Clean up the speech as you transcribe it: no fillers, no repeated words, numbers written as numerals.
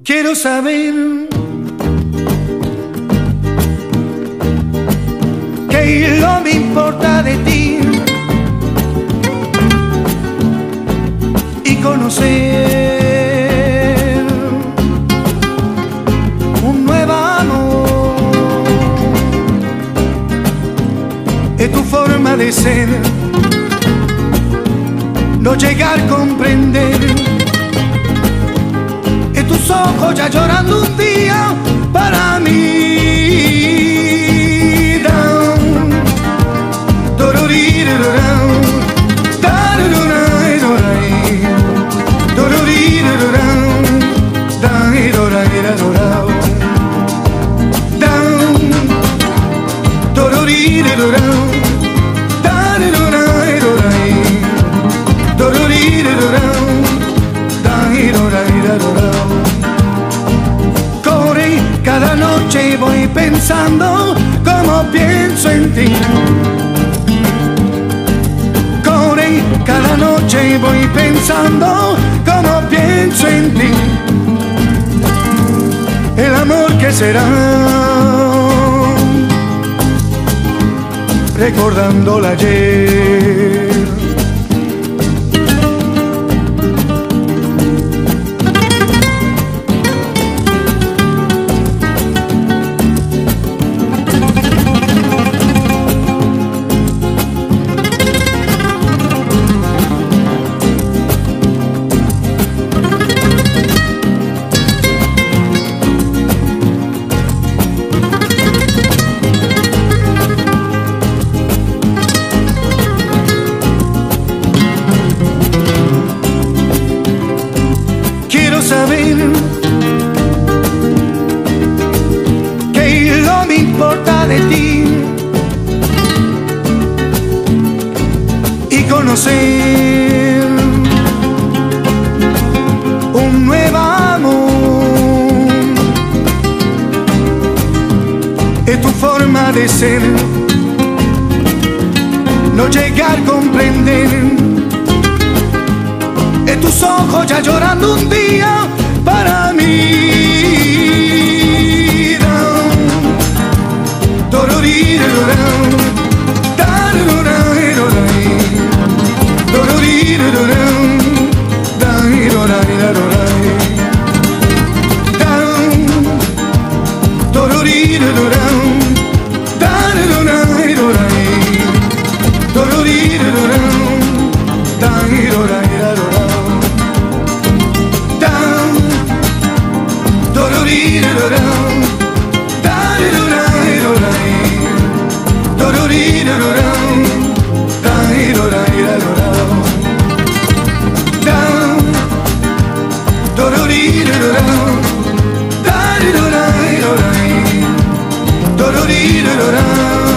Quiero saber qué no me importa de ti y conocer un nuevo amor. Es tu forma de ser, no llegar a comprender. En tus ojos ya llorando un día para mí. Cada noche voy pensando como pienso en ti. Corre, cada noche voy pensando como pienso en ti. El amor que será, recordando el ayer. Saber que no me importa de ti y conocer un nuevo amor. Es tu forma de ser, no llegar a comprender. En tus ojos ya llorando un día para mí. Da